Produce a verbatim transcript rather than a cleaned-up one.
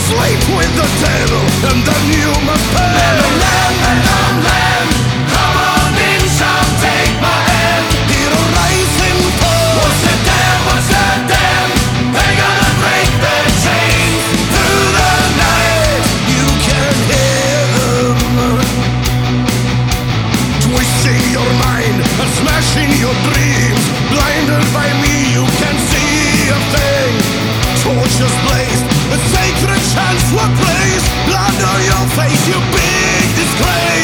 sleep with the devil, and then you must pay. Lamb, lamb, lamb, lamb, come on in, some take my hand. Hero rising tall. What's the damn, what's the damn? They're gonna break their chains through the night. You can hear them twisting your mind and smashing your dreams. Blinded by me, you can't see a thing. Torches blazed, a sacred chants were placed. Blood on your face, you big disgrace.